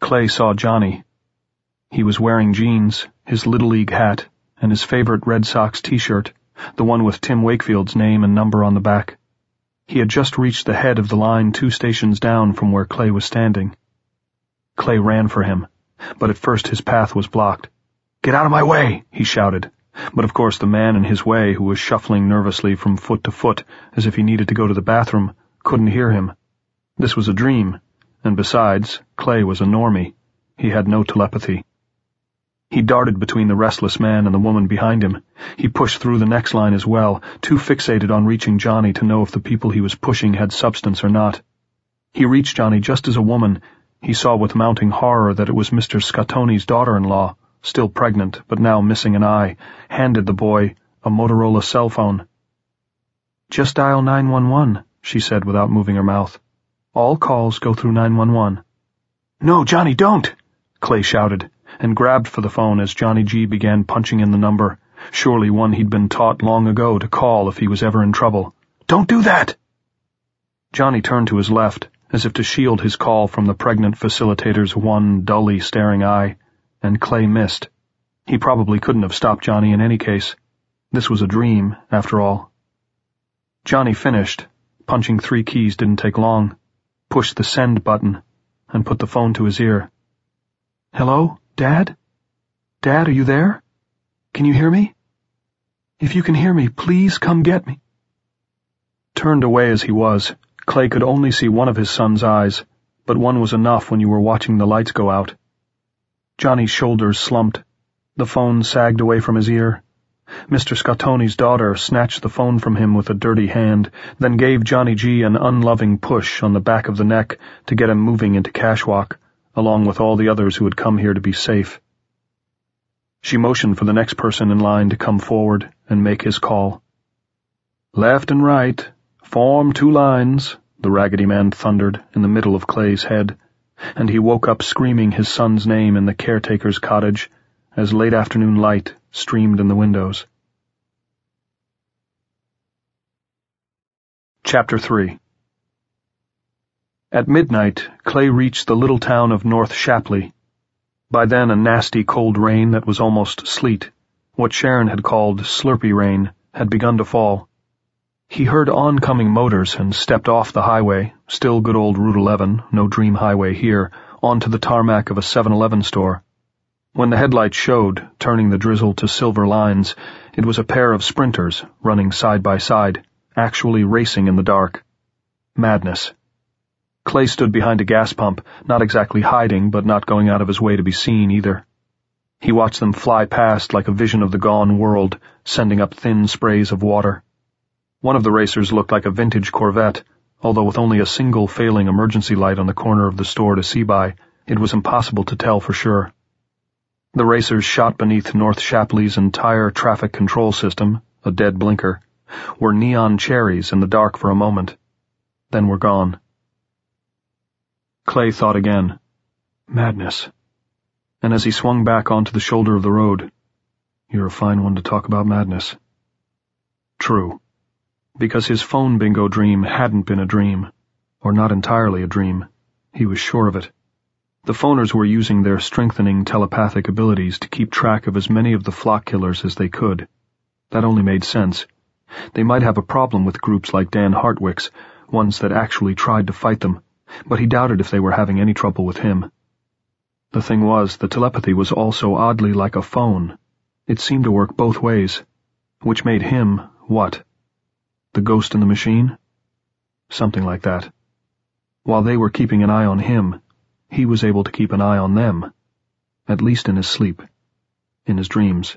Clay saw Johnny. He was wearing jeans, his Little League hat, and his favorite Red Sox t-shirt, the one with Tim Wakefield's name and number on the back. He had just reached the head of the line 2 stations down from where Clay was standing. Clay ran for him, but at first his path was blocked. "Get out of my way!" he shouted. But of course the man in his way, who was shuffling nervously from foot to foot as if he needed to go to the bathroom, couldn't hear him. This was a dream, and besides, Clay was a normie. He had no telepathy. He darted between the restless man and the woman behind him. He pushed through the next line as well, too fixated on reaching Johnny to know if the people he was pushing had substance or not. He reached Johnny just as a woman. He saw with mounting horror that it was Mr. Scottoni's daughter-in-law, still pregnant but now missing an eye, handed the boy a Motorola cell phone. "Just dial 911, she said without moving her mouth. "All calls go through 911. "No, Johnny, don't!" Clay shouted, and grabbed for the phone as Johnny G began punching in the number, surely one he'd been taught long ago to call if he was ever in trouble. "Don't do that!" Johnny turned to his left, as if to shield his call from the pregnant facilitator's one dully staring eye, and Clay missed. He probably couldn't have stopped Johnny in any case. This was a dream, after all. Johnny finished. Punching 3 keys didn't take long. Pushed the send button, and put the phone to his ear. "Hello, Dad? Dad, are you there? Can you hear me? If you can hear me, please come get me." Turned away as he was, Clay could only see one of his son's eyes, but one was enough when you were watching the lights go out. Johnny's shoulders slumped. The phone sagged away from his ear. Mr. Scottoni's daughter snatched the phone from him with a dirty hand, then gave Johnny G an unloving push on the back of the neck to get him moving into Cashwalk, along with all the others who had come here to be safe. She motioned for the next person in line to come forward and make his call. "Left and right, form 2 lines, the Raggedy Man thundered in the middle of Clay's head, and he woke up screaming his son's name in the caretaker's cottage as late afternoon light streamed in the windows. Chapter 3. At midnight, Clay reached the little town of North Shapley. By then a nasty cold rain that was almost sleet, what Sharon had called slurpy rain, had begun to fall. He heard oncoming motors and stepped off the highway, still good old Route 11, no dream highway here, onto the tarmac of a 7-Eleven store. When the headlights showed, turning the drizzle to silver lines, it was a pair of sprinters, running side by side, actually racing in the dark. Madness. Clay stood behind a gas pump, not exactly hiding, but not going out of his way to be seen either. He watched them fly past like a vision of the gone world, sending up thin sprays of water. One of the racers looked like a vintage Corvette, although with only a single failing emergency light on the corner of the store to see by, it was impossible to tell for sure. The racers shot beneath North Shapley's entire traffic control system, a dead blinker, were neon cherries in the dark for a moment, then were gone. Clay thought again. Madness. And as he swung back onto the shoulder of the road, "You're a fine one to talk about madness." True. Because his phone bingo dream hadn't been a dream, or not entirely a dream. He was sure of it. The phoners were using their strengthening telepathic abilities to keep track of as many of the flock killers as they could. That only made sense. They might have a problem with groups like Dan Hartwick's, ones that actually tried to fight them, but he doubted if they were having any trouble with him. The thing was, the telepathy was also oddly like a phone. It seemed to work both ways, which made him, what? The ghost in the machine? Something like that. While they were keeping an eye on him, he was able to keep an eye on them, at least in his sleep, in his dreams.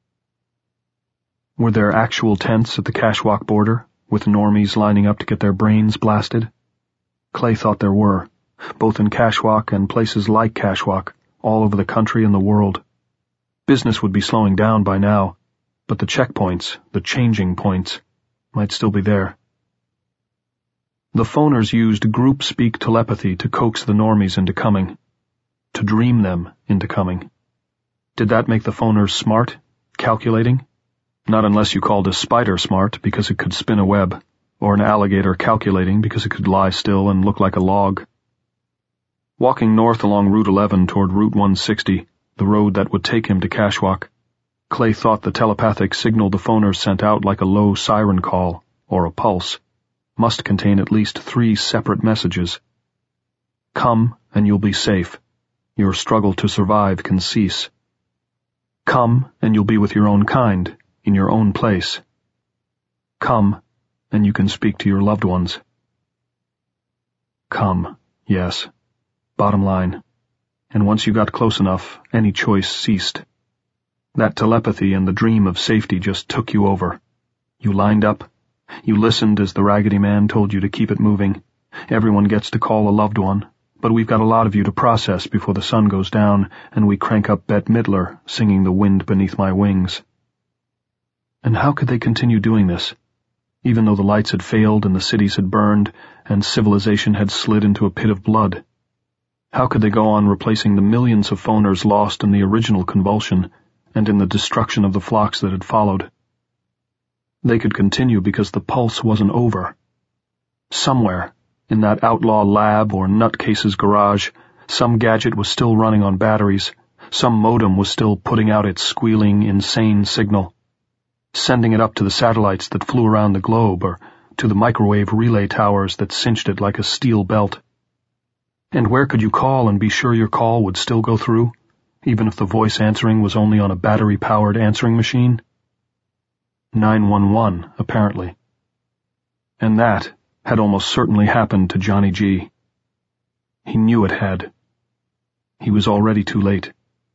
Were there actual tents at the Cashwalk border, with normies lining up to get their brains blasted? Clay thought there were, both in Cashwalk and places like Cashwalk, all over the country and the world. Business would be slowing down by now, but the checkpoints, the changing points, might still be there. The phoners used group-speak telepathy to coax the normies into coming, to dream them into coming. Did that make the phoners smart, calculating? Not unless you called a spider smart because it could spin a web, or an alligator calculating because it could lie still and look like a log. Walking north along Route 11 toward Route 160, the road that would take him to Kashwak, Clay thought the telepathic signal the phoners sent out like a low siren call, or a pulse, must contain at least 3 separate messages. Come, and you'll be safe. Your struggle to survive can cease. Come, and you'll be with your own kind, in your own place. Come, and you can speak to your loved ones. Come, yes. Bottom line. And once you got close enough, any choice ceased. That telepathy and the dream of safety just took you over. You lined up. You listened as the Raggedy Man told you to keep it moving. Everyone gets to call a loved one, but we've got a lot of you to process before the sun goes down and we crank up Bette Midler singing The Wind Beneath My Wings. And how could they continue doing this, even though the lights had failed and the cities had burned and civilization had slid into a pit of blood? How could they go on replacing the millions of phoners lost in the original convulsion and in the destruction of the flocks that had followed? They could continue because the pulse wasn't over. Somewhere, in that outlaw lab or nutcase's garage, some gadget was still running on batteries, some modem was still putting out its squealing, insane signal, sending it up to the satellites that flew around the globe or to the microwave relay towers that cinched it like a steel belt. And where could you call and be sure your call would still go through, even if the voice answering was only on a battery-powered answering machine? 911, apparently. And that had almost certainly happened to Johnny G. He knew it had. He was already too late.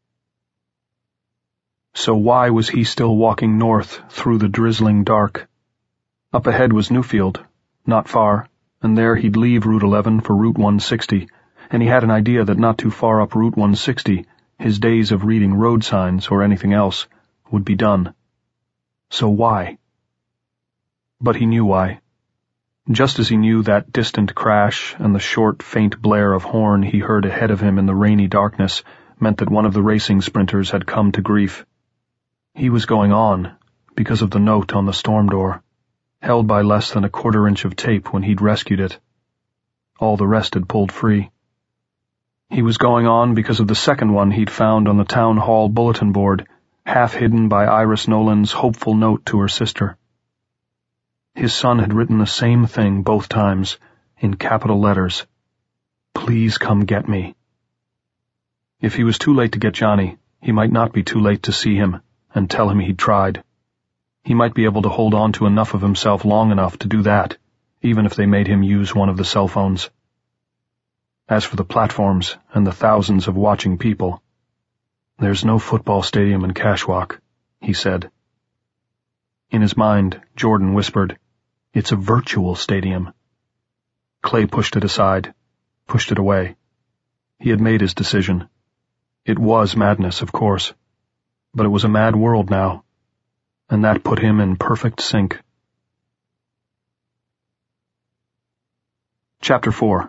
So why was he still walking north through the drizzling dark? Up ahead was Newfield, not far, and there he'd leave Route 11 for Route 160, and he had an idea that not too far up Route 160, his days of reading road signs or anything else would be done. So why? But he knew why. Just as he knew that distant crash and the short, faint blare of horn he heard ahead of him in the rainy darkness meant that one of the racing sprinters had come to grief. He was going on because of the note on the storm door, held by less than a quarter-inch of tape when he'd rescued it. All the rest had pulled free. He was going on because of the second one he'd found on the town hall bulletin board, half hidden by Iris Nolan's hopeful note to her sister. His son had written the same thing both times, in capital letters. Please come get me. If he was too late to get Johnny, he might not be too late to see him and tell him he'd tried. He might be able to hold on to enough of himself long enough to do that, even if they made him use one of the cell phones. As for the platforms and the thousands of watching people, there's no football stadium in Kashwak, he said. In his mind, Jordan whispered, it's a virtual stadium. Clay pushed it aside, pushed it away. He had made his decision. It was madness, of course, but it was a mad world now, and that put him in perfect sync. Chapter 4.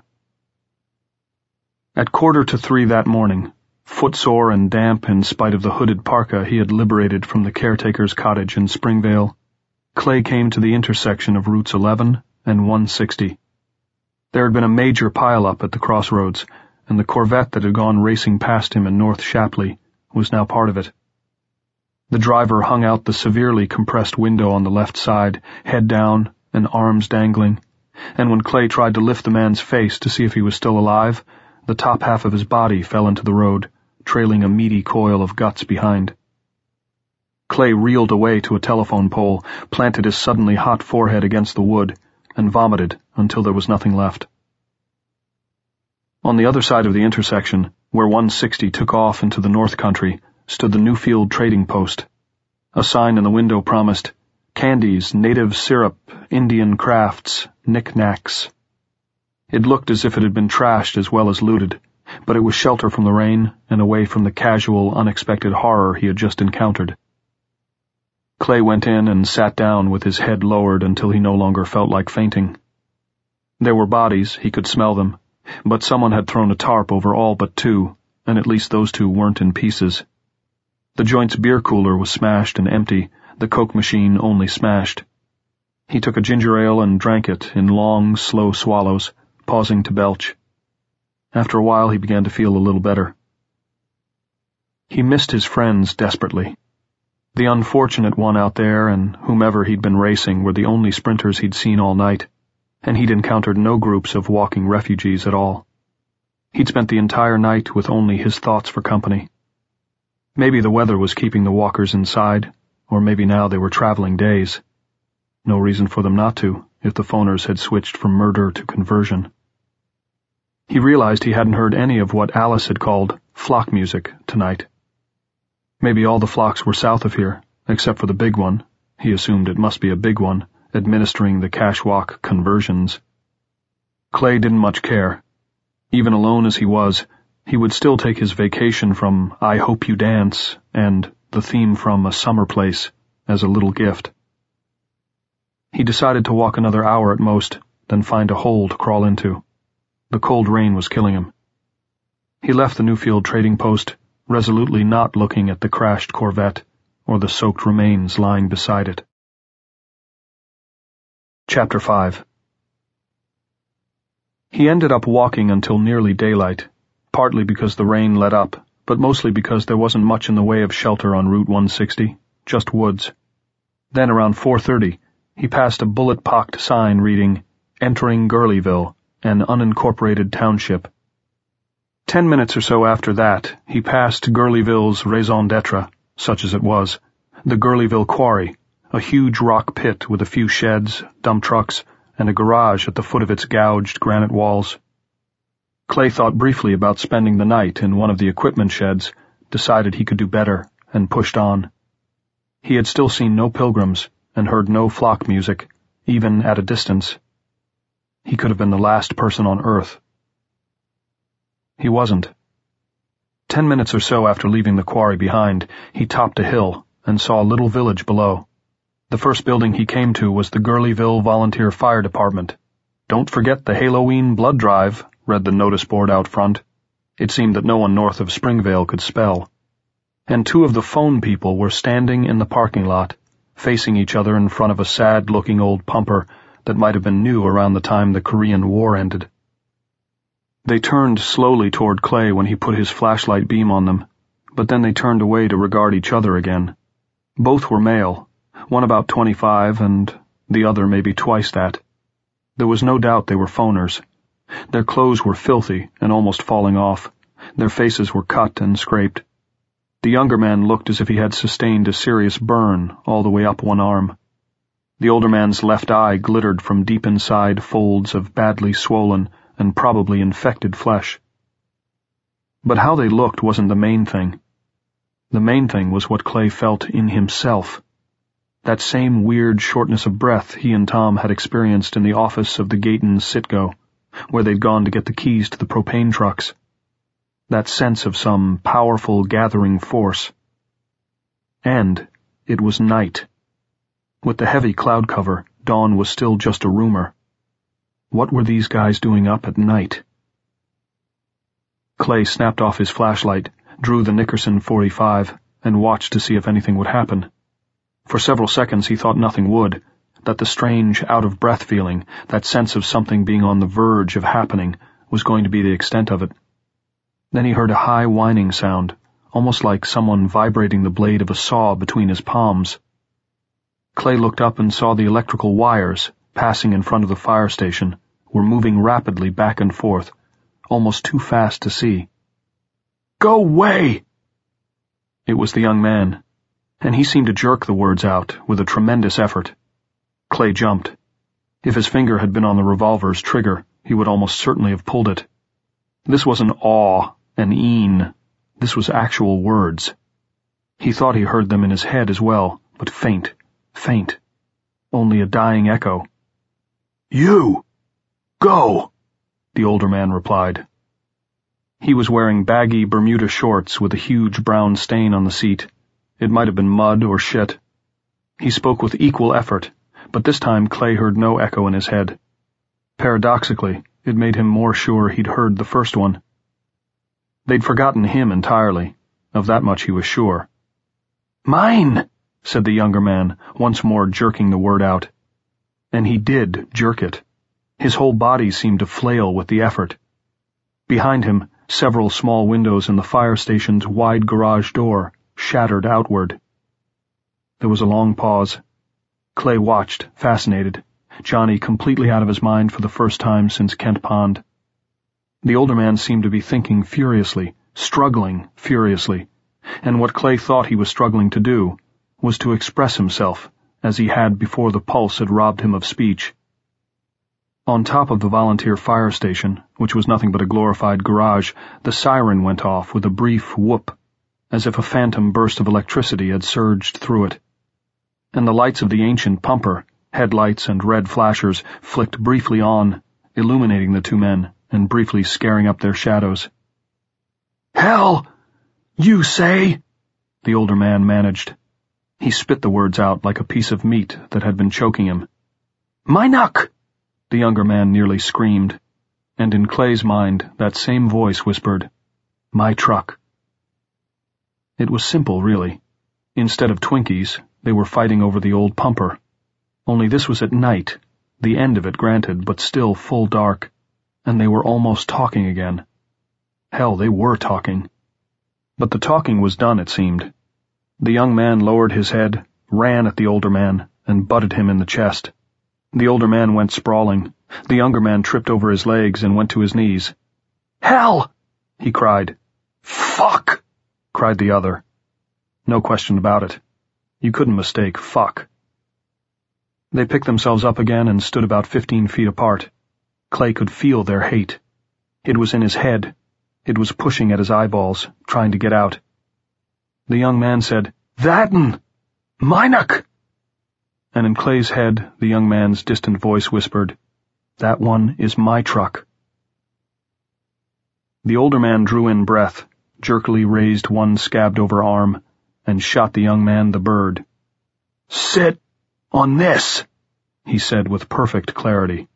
At 2:45 that morning, footsore and damp in spite of the hooded parka he had liberated from the caretaker's cottage in Springvale, Clay came to the intersection of Routes 11 and 160. There had been a major pile-up at the crossroads, and the Corvette that had gone racing past him in North Shapley was now part of it. The driver hung out the severely compressed window on the left side, head down and arms dangling, and when Clay tried to lift the man's face to see if he was still alive, the top half of his body fell into the road, trailing a meaty coil of guts behind. Clay reeled away to a telephone pole, planted his suddenly hot forehead against the wood, and vomited until there was nothing left. On the other side of the intersection, where 160 took off into the North Country, stood the Newfield Trading Post. A sign in the window promised, "Candies, native syrup, Indian crafts, knick-knacks." It looked as if it had been trashed as well as looted, but it was shelter from the rain and away from the casual, unexpected horror he had just encountered. Clay went in and sat down with his head lowered until he no longer felt like fainting. There were bodies, he could smell them, but someone had thrown a tarp over all but 2, and at least those 2 weren't in pieces. The joint's beer cooler was smashed and empty, the Coke machine only smashed. He took a ginger ale and drank it in long, slow swallows, pausing to belch. After a while he began to feel a little better. He missed his friends desperately. The unfortunate one out there and whomever he'd been racing were the only sprinters he'd seen all night, and he'd encountered no groups of walking refugees at all. He'd spent the entire night with only his thoughts for company. Maybe the weather was keeping the walkers inside, or maybe now they were traveling days. No reason for them not to, if the phoners had switched from murder to conversion. He realized he hadn't heard any of what Alice had called flock music tonight. Maybe all the flocks were south of here, except for the big one. He assumed it must be a big one, administering the Cashwalk conversions. Clay didn't much care. Even alone as he was, he would still take his vacation from I Hope You Dance and the theme from A Summer Place as a little gift. He decided to walk another hour at most, then find a hole to crawl into. The cold rain was killing him. He left the Newfield trading post, resolutely not looking at the crashed Corvette or the soaked remains lying beside it. Chapter 5. He ended up walking until nearly daylight, partly because the rain let up, but mostly because there wasn't much in the way of shelter on Route 160, just woods. Then around 4:30, he passed a bullet-pocked sign reading, "Entering Gurleyville, an unincorporated township." 10 minutes or so after that, he passed Gurleyville's raison d'etre, such as it was, the Gurleyville Quarry, a huge rock pit with a few sheds, dump trucks, and a garage at the foot of its gouged granite walls. Clay thought briefly about spending the night in one of the equipment sheds, decided he could do better, and pushed on. He had still seen no pilgrims, and heard no flock music, even at a distance. He could have been the last person on Earth. He wasn't. 10 minutes or so after leaving the quarry behind, he topped a hill and saw a little village below. The first building he came to was the Gurleyville Volunteer Fire Department. "Don't forget the Halloween blood drive," read the notice board out front. It seemed that no one north of Springvale could spell. And two of the phone people were standing in the parking lot, facing each other in front of a sad-looking old pumper that might have been new around the time the Korean War ended. They turned slowly toward Clay when he put his flashlight beam on them, but then they turned away to regard each other again. Both were male, one about 25 and the other maybe twice that. There was no doubt they were phoners. Their clothes were filthy and almost falling off. Their faces were cut and scraped. The younger man looked as if he had sustained a serious burn all the way up one arm. The older man's left eye glittered from deep inside folds of badly swollen and probably infected flesh. But how they looked wasn't the main thing. The main thing was what Clay felt in himself. That same weird shortness of breath he and Tom had experienced in the office of the Gatons Citgo, where they'd gone to get the keys to the propane trucks. That sense of some powerful gathering force. And it was night. With the heavy cloud cover, dawn was still just a rumor. What were these guys doing up at night? Clay snapped off his flashlight, drew the Nickerson .45, and watched to see if anything would happen. For several seconds he thought nothing would, that the strange, out-of-breath feeling, that sense of something being on the verge of happening, was going to be the extent of it. Then he heard a high whining sound, almost like someone vibrating the blade of a saw between his palms. Clay looked up and saw the electrical wires, passing in front of the fire station, were moving rapidly back and forth, almost too fast to see. "Go away!" It was the young man, and he seemed to jerk the words out with a tremendous effort. Clay jumped. If his finger had been on the revolver's trigger, he would almost certainly have pulled it. This wasn't aw and een. This was actual words. He thought he heard them in his head as well, but faint, faint. Only a dying echo. "You! Go!" the older man replied. He was wearing baggy Bermuda shorts with a huge brown stain on the seat. It might have been mud or shit. He spoke with equal effort, but this time Clay heard no echo in his head. Paradoxically, it made him more sure he'd heard the first one. They'd forgotten him entirely. Of that much he was sure. "Mine!" said the younger man, once more jerking the word out. And he did jerk it. His whole body seemed to flail with the effort. Behind him, several small windows in the fire station's wide garage door shattered outward. There was a long pause. Clay watched, fascinated, Johnny completely out of his mind for the first time since Kent Pond. The older man seemed to be thinking furiously, struggling furiously, and what Clay thought he was struggling to do was to express himself as he had before the pulse had robbed him of speech. On top of the volunteer fire station, which was nothing but a glorified garage, the siren went off with a brief whoop, as if a phantom burst of electricity had surged through it. And the lights of the ancient pumper, headlights and red flashers, flicked briefly on, illuminating the two men and briefly scaring up their shadows. "Hell! You say?" the older man managed. He spit the words out like a piece of meat that had been choking him. "My knuck!" the younger man nearly screamed, and in Clay's mind that same voice whispered, "My truck." It was simple, really. Instead of Twinkies, they were fighting over the old pumper. Only this was at night, the end of it granted, but still full dark, and they were almost talking again. Hell, they were talking. But the talking was done, it seemed. The young man lowered his head, ran at the older man, and butted him in the chest. The older man went sprawling. The younger man tripped over his legs and went to his knees. "Hell!" he cried. "Fuck!" cried the other. No question about it. You couldn't mistake fuck. They picked themselves up again and stood about 15 feet apart. Clay could feel their hate. It was in his head. It was pushing at his eyeballs, trying to get out. The young man said, "That'n! Meinuck!" And in Clay's head, the young man's distant voice whispered, "That one is my truck." The older man drew in breath, jerkily raised one scabbed-over arm, and shot the young man the bird. "Sit on this," he said with perfect clarity.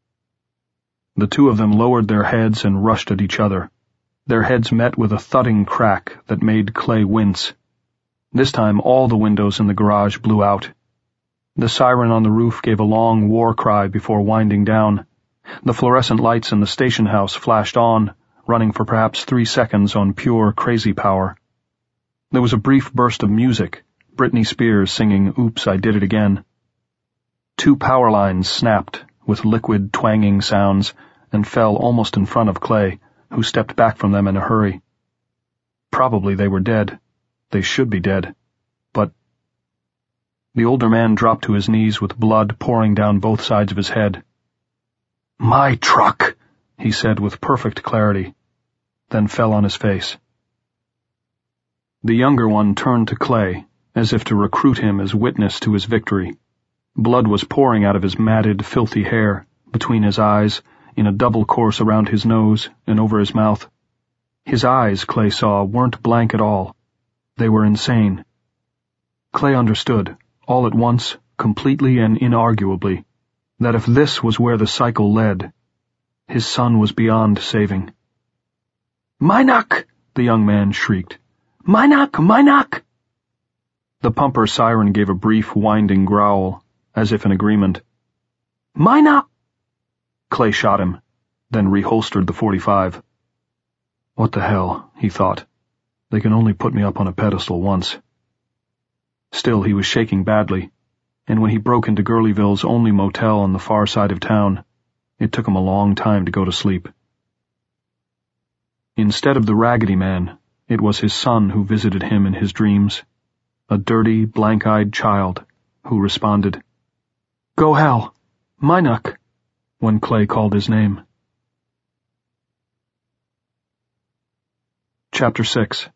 The two of them lowered their heads and rushed at each other. Their heads met with a thudding crack that made Clay wince. This time all the windows in the garage blew out. The siren on the roof gave a long war cry before winding down. The fluorescent lights in the station house flashed on, running for perhaps 3 seconds on pure crazy power. There was a brief burst of music, Britney Spears singing "Oops, I Did It Again." 2 power lines snapped with liquid twanging sounds and fell almost in front of Clay, who stepped back from them in a hurry. Probably they were dead. They should be dead. But the older man dropped to his knees with blood pouring down both sides of his head. "My truck," he said with perfect clarity, then fell on his face. The younger one turned to Clay, as if to recruit him as witness to his victory. Blood was pouring out of his matted, filthy hair, between his eyes, in a double course around his nose and over his mouth. His eyes, Clay saw, weren't blank at all. They were insane. Clay understood, all at once, completely and inarguably, that if this was where the cycle led, his son was beyond saving. "Meinuck!" the young man shrieked. "Meinuck! Meinuck!" The pumper siren gave a brief, winding growl, as if in agreement. "Meinuck!" Clay shot him, then reholstered the .45. What the hell, he thought. They can only put me up on a pedestal once. Still, he was shaking badly, and when he broke into Gurleyville's only motel on the far side of town, it took him a long time to go to sleep. Instead of the Raggedy Man, it was his son who visited him in his dreams, a dirty, blank-eyed child who responded, "Go hell, Meinuck," when Clay called his name. Chapter 6.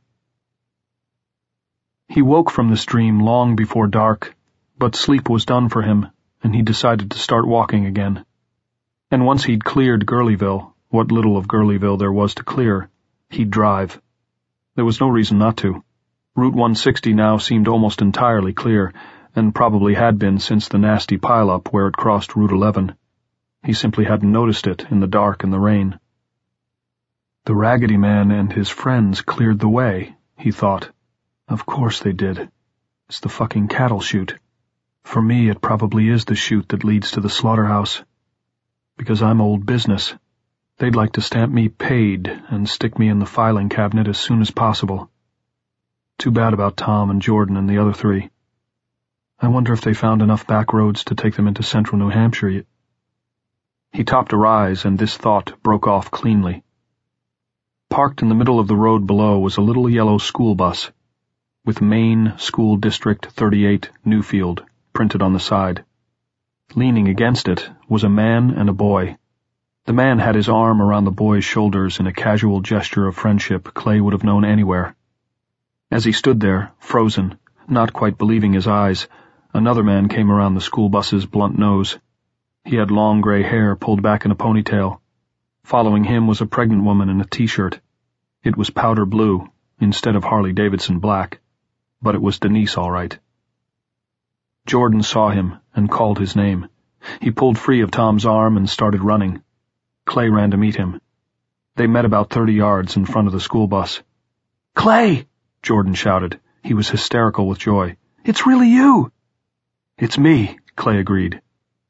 He woke from this dream long before dark, but sleep was done for him, and he decided to start walking again. And once he'd cleared Gurleyville, what little of Gurleyville there was to clear, he'd drive. There was no reason not to. Route 160 now seemed almost entirely clear, and probably had been since the nasty pile-up where it crossed Route 11. He simply hadn't noticed it in the dark and the rain. The Raggedy Man and his friends cleared the way, he thought. Of course they did. It's the fucking cattle chute. For me, it probably is the chute that leads to the slaughterhouse. Because I'm old business. They'd like to stamp me paid and stick me in the filing cabinet as soon as possible. Too bad about Tom and Jordan and the other three. I wonder if they found enough back roads to take them into central New Hampshire yet. He topped a rise, and this thought broke off cleanly. Parked in the middle of the road below was a little yellow school bus, with Maine School District 38, Newfield, printed on the side. Leaning against it was a man and a boy. The man had his arm around the boy's shoulders in a casual gesture of friendship Clay would have known anywhere. As he stood there, frozen, not quite believing his eyes, another man came around the school bus's blunt nose. He had long gray hair pulled back in a ponytail. Following him was a pregnant woman in a t-shirt. It was powder blue, instead of Harley-Davidson black, but it was Denise all right. Jordan saw him and called his name. He pulled free of Tom's arm and started running. Clay ran to meet him. They met about 30 yards in front of the school bus. "Clay!" Jordan shouted. He was hysterical with joy. "It's really you!" "It's me," Clay agreed.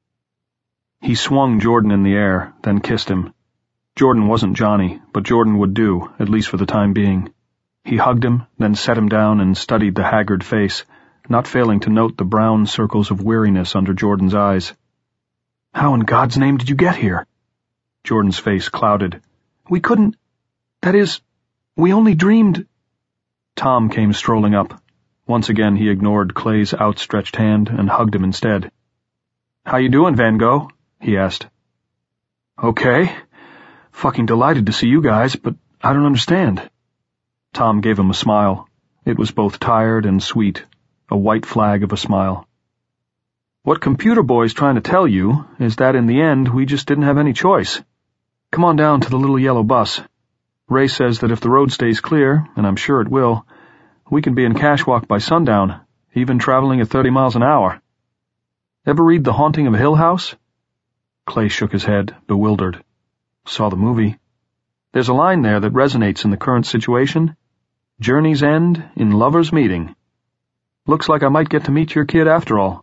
He swung Jordan in the air, then kissed him. Jordan wasn't Johnny, but Jordan would do, at least for the time being. He hugged him, then set him down and studied the haggard face, not failing to note the brown circles of weariness under Jordan's eyes. "How in God's name did you get here?" Jordan's face clouded. "We couldn't... That is, we only dreamed..." Tom came strolling up. Once again he ignored Clay's outstretched hand and hugged him instead. "How you doing, Van Gogh?" he asked. "Okay. Fucking delighted to see you guys, but I don't understand." Tom gave him a smile. It was both tired and sweet, a white flag of a smile. "What Computer Boy's trying to tell you is that in the end we just didn't have any choice. Come on down to the little yellow bus. Ray says that if the road stays clear, and I'm sure it will, we can be in Cashwalk by sundown, even traveling at 30 miles an hour. Ever read The Haunting of Hill House?" Clay shook his head, bewildered. "Saw the movie. There's a line there that resonates in the current situation. Journey's end in lover's meeting. Looks like I might get to meet your kid after all."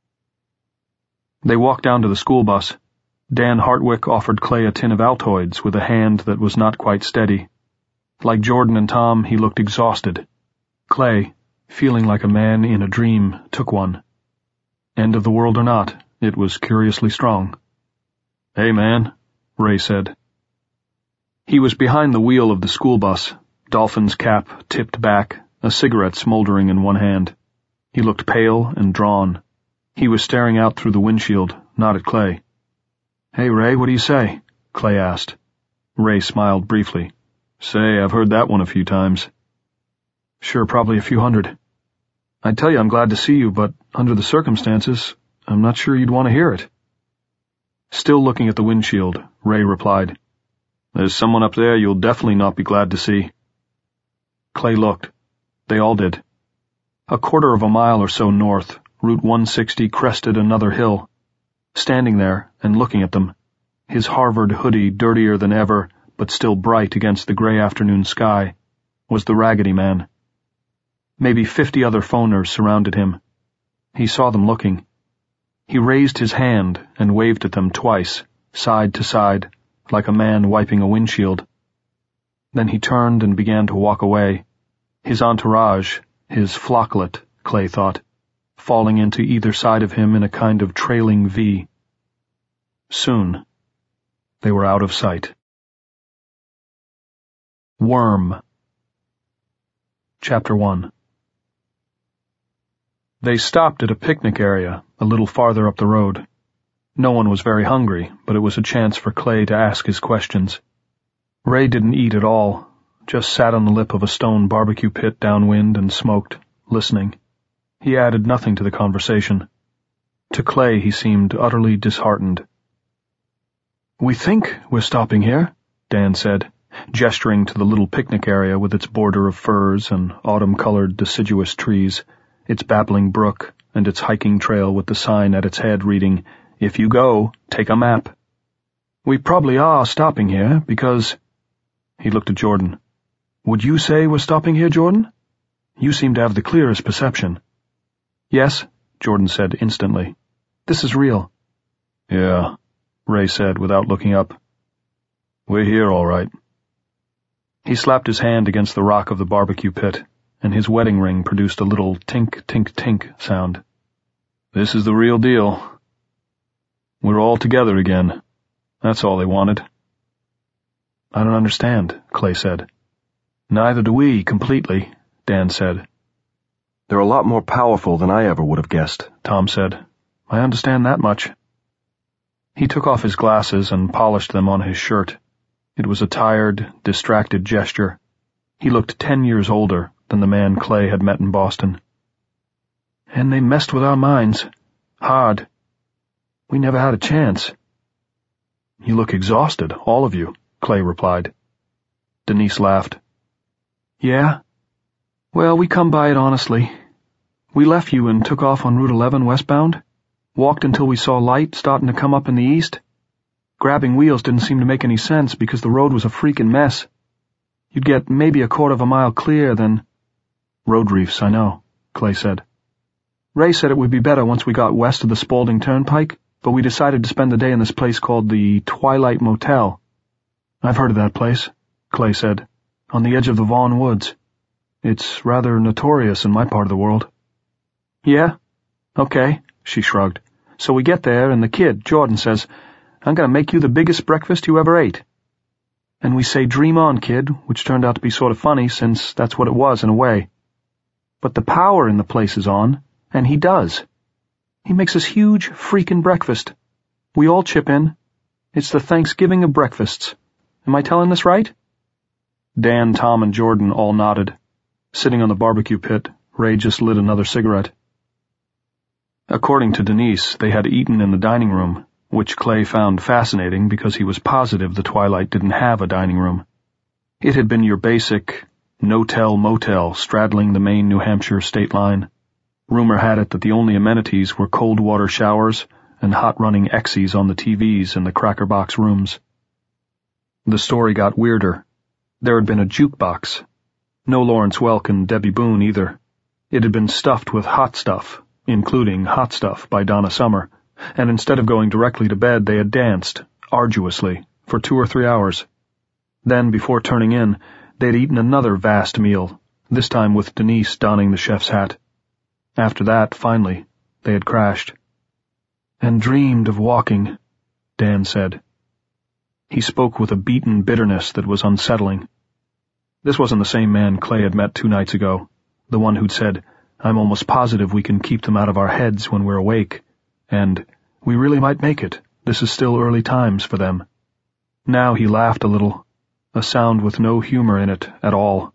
They walked down to the school bus. Dan Hartwick offered Clay a tin of Altoids with a hand that was not quite steady. Like Jordan and Tom, he looked exhausted. Clay, feeling like a man in a dream, took one. End of the world or not, it was curiously strong. "Hey, man," Ray said. He was behind the wheel of the school bus, Dolphin's cap tipped back, a cigarette smoldering in one hand. He looked pale and drawn. He was staring out through the windshield, not at Clay. "Hey, Ray, what do you say?" Clay asked. Ray smiled briefly. "Say, I've heard that one a few times." "Sure, probably a few hundred. I'd tell you I'm glad to see you, but under the circumstances, I'm not sure you'd want to hear it." Still looking at the windshield, Ray replied, "There's someone up there you'll definitely not be glad to see." Clay looked. They all did. A quarter of a mile or so north, Route 160 crested another hill. Standing there and looking at them, his Harvard hoodie dirtier than ever but still bright against the gray afternoon sky, was the Raggedy Man. Maybe 50 other phoners surrounded him. He saw them looking. He raised his hand and waved at them twice, side to side, like a man wiping a windshield. Then he turned and began to walk away, his entourage, his flocklet, Clay thought, falling into either side of him in a kind of trailing V. Soon, they were out of sight. Worm. Chapter 1. They stopped at a picnic area, a little farther up the road. No one was very hungry, but it was a chance for Clay to ask his questions. Ray didn't eat at all, just sat on the lip of a stone barbecue pit downwind and smoked, listening. He added nothing to the conversation. To Clay he seemed utterly disheartened. "We think we're stopping here," Dan said, gesturing to the little picnic area with its border of firs and autumn-colored deciduous trees, its babbling brook, and its hiking trail with the sign at its head reading, "If you go, take a map." "We probably are stopping here because—" He looked at Jordan. "Would you say we're stopping here, Jordan? You seem to have the clearest perception." "Yes," Jordan said instantly. "This is real." "Yeah," Ray said without looking up. We're here all right. He slapped his hand against the rock of the barbecue pit, and his wedding ring produced a little tink, tink, tink sound. This is the real deal. We're all together again. That's all they wanted. I don't understand, Clay said. Neither do we, completely, Dan said. They're a lot more powerful than I ever would have guessed, Tom said. I understand that much. He took off his glasses and polished them on his shirt. It was a tired, distracted gesture. He looked 10 years older than the man Clay had met in Boston. And they messed with our minds. Hard. We never had a chance. You look exhausted, all of you, Clay replied. Denise laughed. Yeah? Well, we come by it honestly. We left you and took off on Route 11 westbound. Walked until we saw light starting to come up in the east. Grabbing wheels didn't seem to make any sense because the road was a freaking mess. You'd get maybe a quarter of a mile clear, then— Road reefs, I know, Clay said. Ray said it would be better once we got west of the Spaulding Turnpike, but we decided to spend the day in this place called the Twilight Motel. I've heard of that place, Clay said, on the edge of the Vaughan Woods. It's rather notorious in my part of the world. Yeah? Okay, she shrugged. So we get there, and the kid, Jordan, says, I'm going to make you the biggest breakfast you ever ate. And we say, dream on, kid, which turned out to be sort of funny since that's what it was in a way. But the power in the place is on, and he does. He makes us huge freaking breakfast. We all chip in. It's the Thanksgiving of breakfasts. Am I telling this right? Dan, Tom, and Jordan all nodded. Sitting on the barbecue pit, Ray just lit another cigarette. According to Denise, they had eaten in the dining room, which Clay found fascinating because he was positive the Twilight didn't have a dining room. It had been your basic no-tell-motel straddling the Maine New Hampshire state line. Rumor had it that the only amenities were cold water showers and hot-running X's on the TVs in the cracker box rooms. The story got weirder. There had been a jukebox. No Lawrence Welk and Debbie Boone either. It had been stuffed with hot stuff, including Hot Stuff by Donna Summer, and instead of going directly to bed they had danced, arduously, for 2 or 3 hours. Then, before turning in, they had eaten another vast meal, this time with Denise donning the chef's hat. After that, finally, they had crashed. And dreamed of walking, Dan said. He spoke with a beaten bitterness that was unsettling. This wasn't the same man Clay had met 2 nights ago, the one who'd said, I'm almost positive we can keep them out of our heads when we're awake, and we really might make it. This is still early times for them. Now he laughed a little, a sound with no humor in it at all.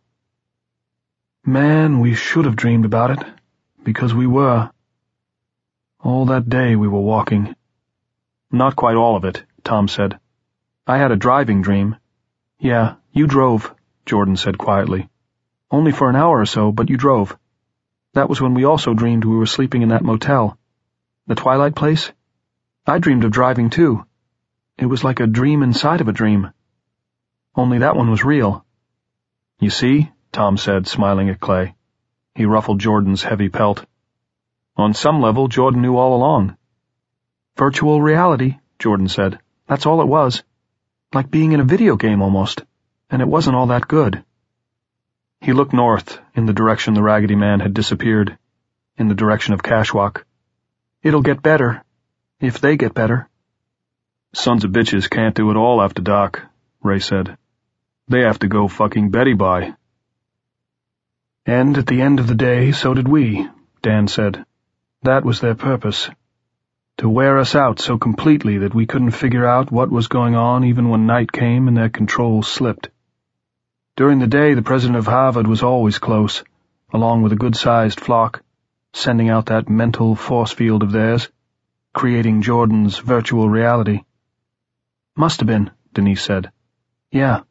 Man, we should have dreamed about it, because we were. All that day we were walking. Not quite all of it, Tom said. I had a driving dream. Yeah, you drove, Jordan said quietly. Only for an hour or so, but you drove. That was when we also dreamed we were sleeping in that motel. The Twilight place? I dreamed of driving too. It was like a dream inside of a dream. Only that one was real. You see, Tom said, smiling at Clay. He ruffled Jordan's heavy pelt. On some level, Jordan knew all along. Virtual reality, Jordan said. That's all it was. Like being in a video game almost. And it wasn't all that good. He looked north, in the direction the Raggedy Man had disappeared, in the direction of Cashwalk. It'll get better. If they get better. Sons of bitches can't do it all after dark, Ray said. They have to go fucking Betty by. And at the end of the day, so did we, Dan said. That was their purpose. To wear us out so completely that we couldn't figure out what was going on even when night came and their control slipped. During the day, the president of Harvard was always close, along with a good-sized flock, sending out that mental force field of theirs, creating Jordan's virtual reality. Must have been, Denise said. Yeah.